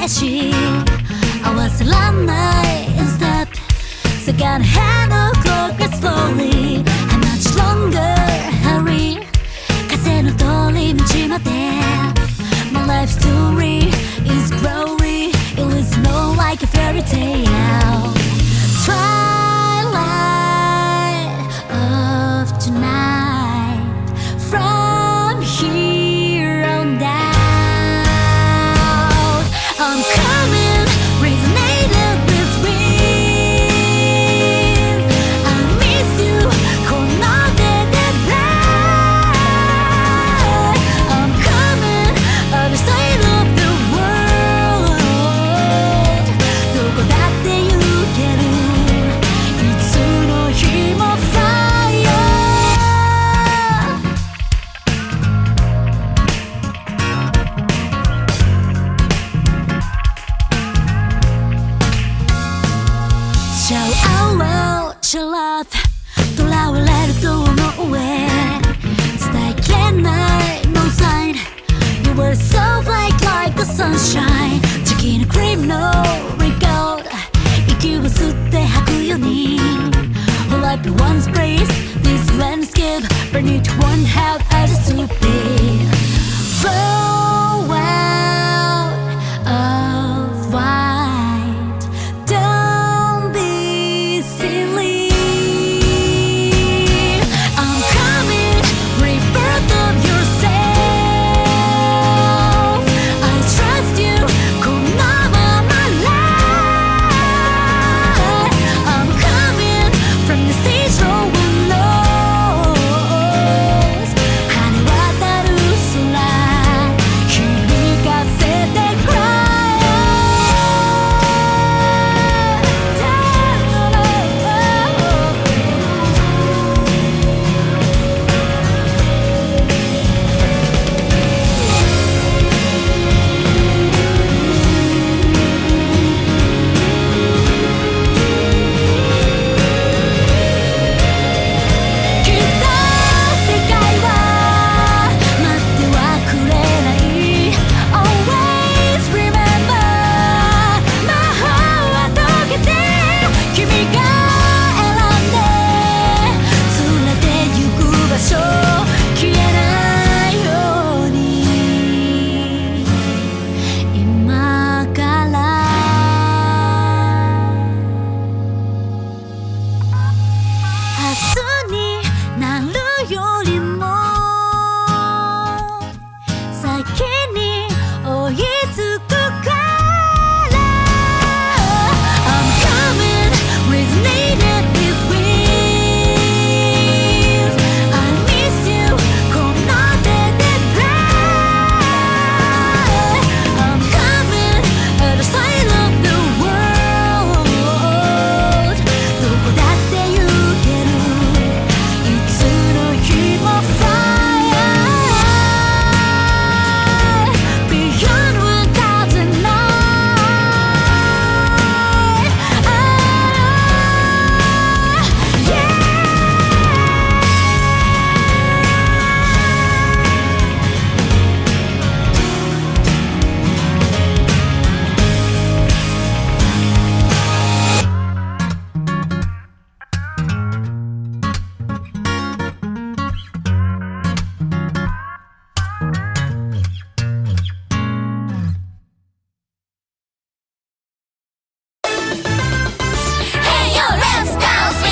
し合わせらんない Instead Second hand of clock is slowly How much longer hurry 風の通り道まで My life story is growing It is more like a fairy tale Twilight of tonight From here on down I'm coming, resonated with wind I miss you, この手で die I'm coming, other side of the world どこだって行けるいつの日も fire Shout out loud, your love 囚われると思う上伝えきれない No sign You were so bright like the sunshine 時期のクリームの record 息を吸って吐くように All life in one space This landscape Burn it one heart I just to be